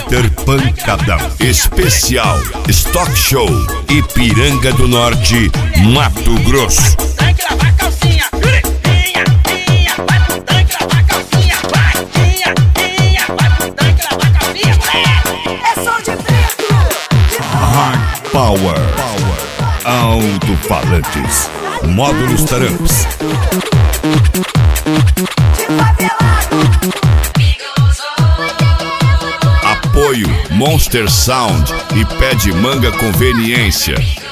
Mr. Pancadão. Especial Stock Show Ipiranga do Norte, Mato Grosso. Tanque lavar calcinha, vai pro tanque lavar calcinha, vai pro tanque lavar calcinha, moleque. É som de preto. Hard Power. Alto-falantes. Módulos Taramps. Apoio Monster Sound e Pé de Manga Conveniência.